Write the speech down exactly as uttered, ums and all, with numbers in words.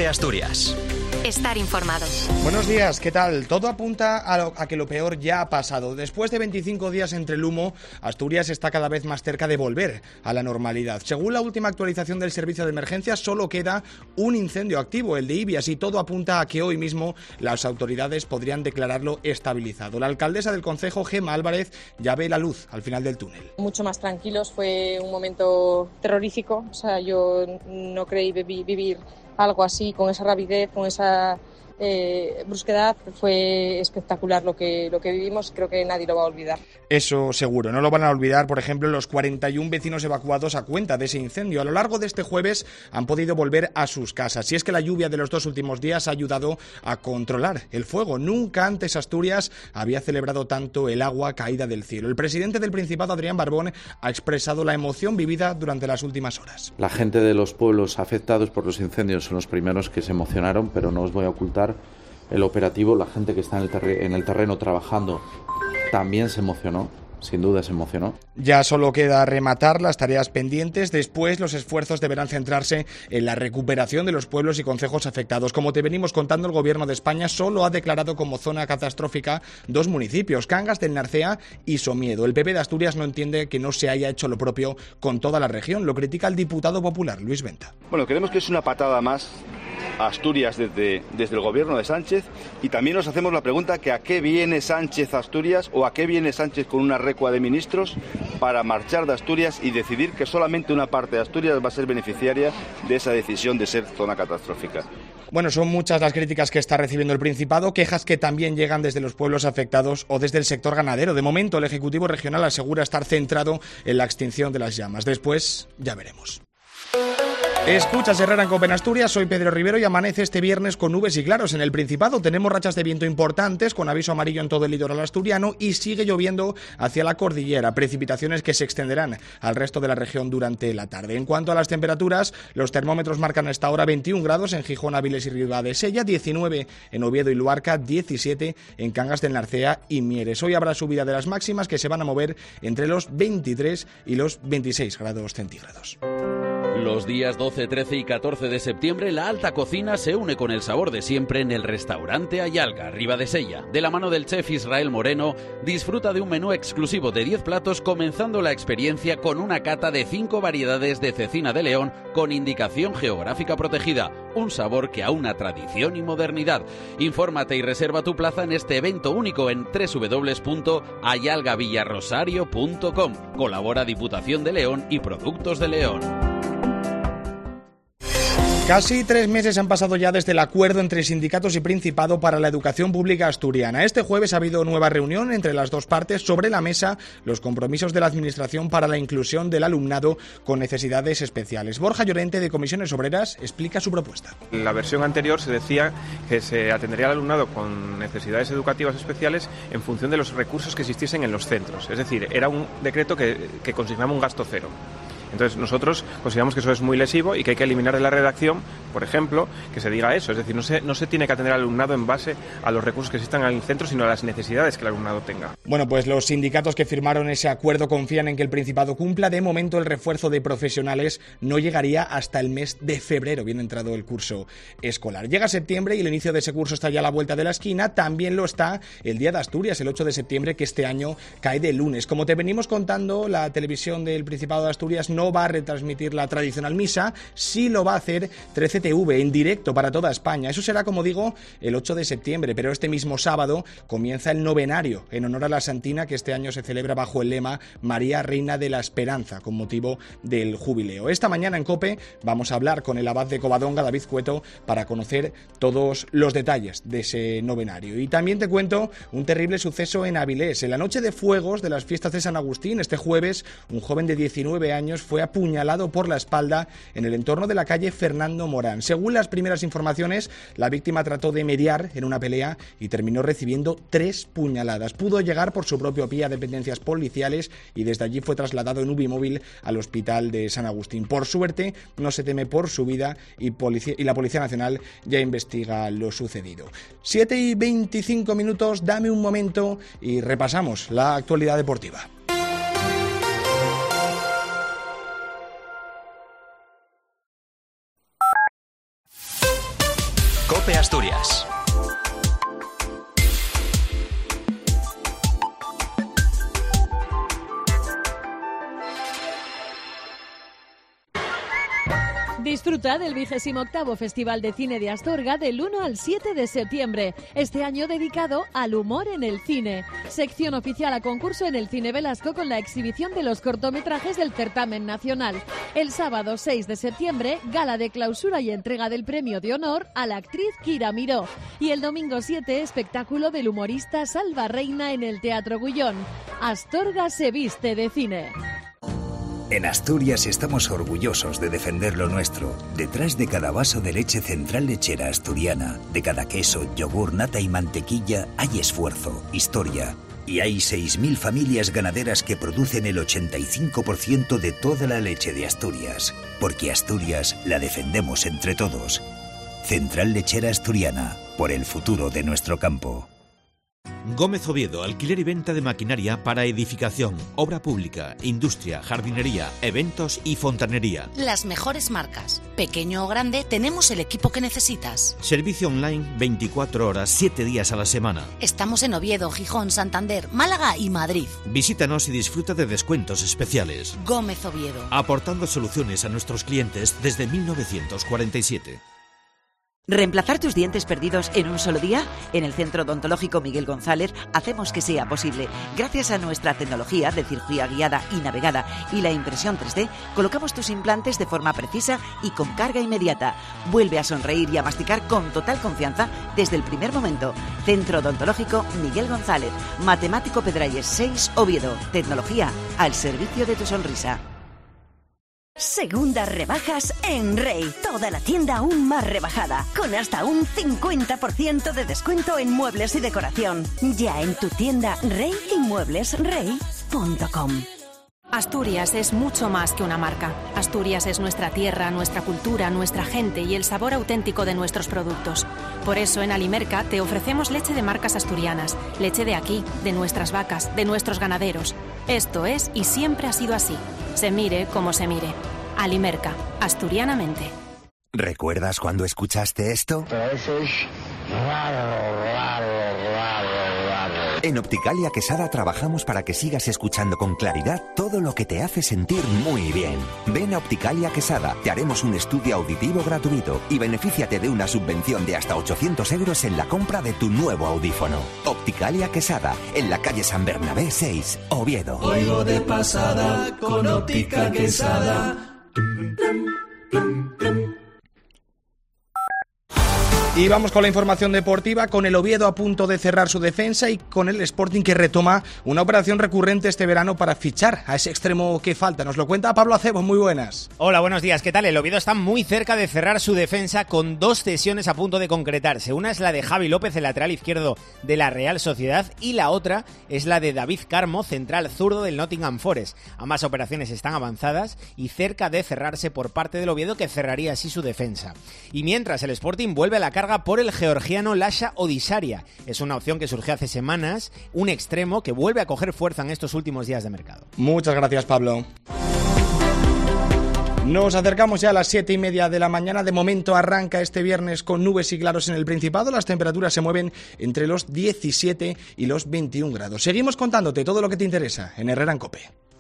COPE Asturias. Estar informado. Buenos días, ¿qué tal? Todo apunta a, lo, a que lo peor ya ha pasado. Después de veinticinco días entre el humo, Asturias está cada vez más cerca de volver a la normalidad. Según la última actualización del servicio de emergencias, solo queda un incendio activo, el de Ibias, y todo apunta a que hoy mismo las autoridades podrían declararlo estabilizado. La alcaldesa del concejo, Gemma Álvarez, ya ve la luz al final del túnel. Mucho más tranquilos, fue un momento terrorífico. O sea, yo no creí vivir algo así, con esa rapidez, con esa eh, brusquedad. Fue espectacular lo que, lo que vivimos, creo que nadie lo va a olvidar. Eso seguro, no lo van a olvidar, por ejemplo, los cuarenta y un vecinos evacuados a cuenta de ese incendio. A lo largo de este jueves han podido volver a sus casas, y es que la lluvia de los dos últimos días ha ayudado a controlar el fuego. Nunca antes Asturias había celebrado tanto el agua caída del cielo. El presidente del Principado, Adrián Barbón, ha expresado la emoción vivida durante las últimas horas. La gente de los pueblos afectados por los incendios son los primeros que se emocionaron, pero no os voy a ocultar el operativo, la gente que está en el, terre- en el terreno trabajando también se emocionó, sin duda se emocionó. Ya solo queda rematar las tareas pendientes. Después los esfuerzos deberán centrarse en la recuperación de los pueblos y concejos afectados. Como te venimos contando, el Gobierno de España solo ha declarado como zona catastrófica dos municipios, Cangas del Narcea y Somiedo. El P P de Asturias no entiende que no se haya hecho lo propio con toda la región. Lo critica el diputado popular, Luis Venta. Bueno, creemos que es una patada más a Asturias desde, desde el Gobierno de Sánchez, y también nos hacemos la pregunta que a qué viene Sánchez a Asturias, o a qué viene Sánchez con una recua de ministros para marchar de Asturias y decidir que solamente una parte de Asturias va a ser beneficiaria de esa decisión de ser zona catastrófica. Bueno, son muchas las críticas que está recibiendo el Principado, quejas que también llegan desde los pueblos afectados o desde el sector ganadero. De momento, el Ejecutivo Regional asegura estar centrado en la extinción de las llamas. Después, ya veremos. Escuchas Herrera en COPE en Asturias, soy Pedro Rivero y amanece este viernes con nubes y claros en el Principado. Tenemos rachas de viento importantes con aviso amarillo en todo el litoral asturiano y sigue lloviendo hacia la cordillera, precipitaciones que se extenderán al resto de la región durante la tarde. En cuanto a las temperaturas, los termómetros marcan a esta hora veintiún grados en Gijón, Áviles y Ribadesella, diecinueve en Oviedo y Luarca, diecisiete en Cangas del Narcea y Mieres. Hoy habrá subida de las máximas que se van a mover entre los veintitrés y los veintiséis grados centígrados. Los días doce, trece y catorce de septiembre, la alta cocina se une con el sabor de siempre en el restaurante Ayalga, Ribadesella. De la mano del chef Israel Moreno, disfruta de un menú exclusivo de diez platos, comenzando la experiencia con una cata de cinco variedades de cecina de león con indicación geográfica protegida. Un sabor que aúna tradición y modernidad. Infórmate y reserva tu plaza en este evento único en doble u doble u doble u punto ayalga villarrosario punto com. Colabora Diputación de León y Productos de León. Casi tres meses han pasado ya desde el acuerdo entre sindicatos y Principado para la educación pública asturiana. Este jueves ha habido nueva reunión entre las dos partes. Sobre la mesa, los compromisos de la Administración para la inclusión del alumnado con necesidades especiales. Borja Llorente, de Comisiones Obreras, explica su propuesta. En la versión anterior se decía que se atendería al alumnado con necesidades educativas especiales en función de los recursos que existiesen en los centros. Es decir, era un decreto que, que consignaba un gasto cero. Entonces nosotros consideramos que eso es muy lesivo y que hay que eliminar de la redacción, por ejemplo, que se diga eso. Es decir, no se, no se tiene que atender al alumnado en base a los recursos que existan en el centro, sino a las necesidades que el alumnado tenga. Bueno, pues los sindicatos que firmaron ese acuerdo confían en que el Principado cumpla. De momento el refuerzo de profesionales no llegaría hasta el mes de febrero, bien entrado el curso escolar. Llega septiembre y el inicio de ese curso está ya a la vuelta de la esquina. También lo está el Día de Asturias, el ocho de septiembre, que este año cae de lunes. Como te venimos contando, la televisión del Principado de Asturias no no va a retransmitir la tradicional misa, sí lo va a hacer trece T V en directo para toda España. Eso será, como digo, el ocho de septiembre, pero este mismo sábado comienza el novenario en honor a la Santina, que este año se celebra bajo el lema María, Reina de la Esperanza, con motivo del jubileo. Esta mañana en COPE vamos a hablar con el abad de Covadonga, David Cueto, para conocer todos los detalles de ese novenario. Y también te cuento un terrible suceso en Avilés. En la noche de fuegos de las fiestas de San Agustín, este jueves, un joven de diecinueve años fue apuñalado por la espalda en el entorno de la calle Fernando Morán. Según las primeras informaciones, la víctima trató de mediar en una pelea y terminó recibiendo tres puñaladas. Pudo llegar por su propio pie a dependencias policiales y desde allí fue trasladado en U B I móvil al hospital de San Agustín. Por suerte, no se teme por su vida y, policía, y la Policía Nacional ya investiga lo sucedido. siete y veinticinco minutos, dame un momento y repasamos la actualidad deportiva. COPE Asturias. Disfruta del vigésimo octavo Festival de Cine de Astorga del uno al siete de septiembre, este año dedicado al humor en el cine. Sección oficial a concurso en el Cine Velasco con la exhibición de los cortometrajes del certamen nacional. El sábado seis de septiembre, gala de clausura y entrega del premio de honor a la actriz Kira Miró. Y el domingo siete, espectáculo del humorista Salva Reina en el Teatro Gullón. Astorga se viste de cine. En Asturias estamos orgullosos de defender lo nuestro. Detrás de cada vaso de leche Central Lechera Asturiana, de cada queso, yogur, nata y mantequilla, hay esfuerzo, historia. Y hay seis mil familias ganaderas que producen el ochenta y cinco por ciento de toda la leche de Asturias. Porque Asturias la defendemos entre todos. Central Lechera Asturiana, por el futuro de nuestro campo. Gómez Oviedo, alquiler y venta de maquinaria para edificación, obra pública, industria, jardinería, eventos y fontanería. Las mejores marcas. Pequeño o grande, tenemos el equipo que necesitas. Servicio online veinticuatro horas, siete días a la semana. Estamos en Oviedo, Gijón, Santander, Málaga y Madrid. Visítanos y disfruta de descuentos especiales. Gómez Oviedo. Aportando soluciones a nuestros clientes desde mil novecientos cuarenta y siete. ¿Reemplazar tus dientes perdidos en un solo día? En el Centro Odontológico Miguel González hacemos que sea posible. Gracias a nuestra tecnología de cirugía guiada y navegada y la impresión tres D, colocamos tus implantes de forma precisa y con carga inmediata. Vuelve a sonreír y a masticar con total confianza desde el primer momento. Centro Odontológico Miguel González, Matemático Pedralles seis, Oviedo. Tecnología al servicio de tu sonrisa. Segundas rebajas en Rey. Toda la tienda aún más rebajada, con hasta un cincuenta por ciento de descuento en muebles y decoración. Ya en tu tienda Rey y muebles rey punto com. Asturias es mucho más que una marca. Asturias es nuestra tierra, nuestra cultura, nuestra gente y el sabor auténtico de nuestros productos. Por eso en Alimerca te ofrecemos leche de marcas asturianas, leche de aquí, de nuestras vacas, de nuestros ganaderos. Esto es y siempre ha sido así. Se mire como se mire. Alimerca, asturianamente. ¿Recuerdas cuando escuchaste esto? Eso es raro, raro, raro, raro. En Opticalia Quesada trabajamos para que sigas escuchando con claridad todo lo que te hace sentir muy bien. Ven a Opticalia Quesada, te haremos un estudio auditivo gratuito y benefíciate de una subvención de hasta ochocientos euros en la compra de tu nuevo audífono. Opticalia Quesada, en la calle San Bernabé seis, Oviedo. Oigo de pasada con Óptica Quesada. Y vamos con la información deportiva, con el Oviedo a punto de cerrar su defensa y con el Sporting que retoma una operación recurrente este verano para fichar a ese extremo que falta. Nos lo cuenta Pablo Acebo, muy buenas. Hola, buenos días, ¿qué tal? El Oviedo está muy cerca de cerrar su defensa con dos cesiones a punto de concretarse. Una es la de Javi López, el lateral izquierdo de la Real Sociedad, y la otra es la de David Carmo, central zurdo del Nottingham Forest. Ambas operaciones están avanzadas y cerca de cerrarse por parte del Oviedo, que cerraría así su defensa. Y mientras, el Sporting vuelve a la carga por el georgiano Lasha Odisaria. Es una opción que surgió hace semanas, un extremo que vuelve a coger fuerza en estos últimos días de mercado. Muchas gracias, Pablo. Nos acercamos ya a las siete y media de la mañana. De momento arranca este viernes con nubes y claros en el Principado. Las temperaturas se mueven entre los diecisiete y los veintiún grados. Seguimos contándote todo lo que te interesa en Herrera en COPE.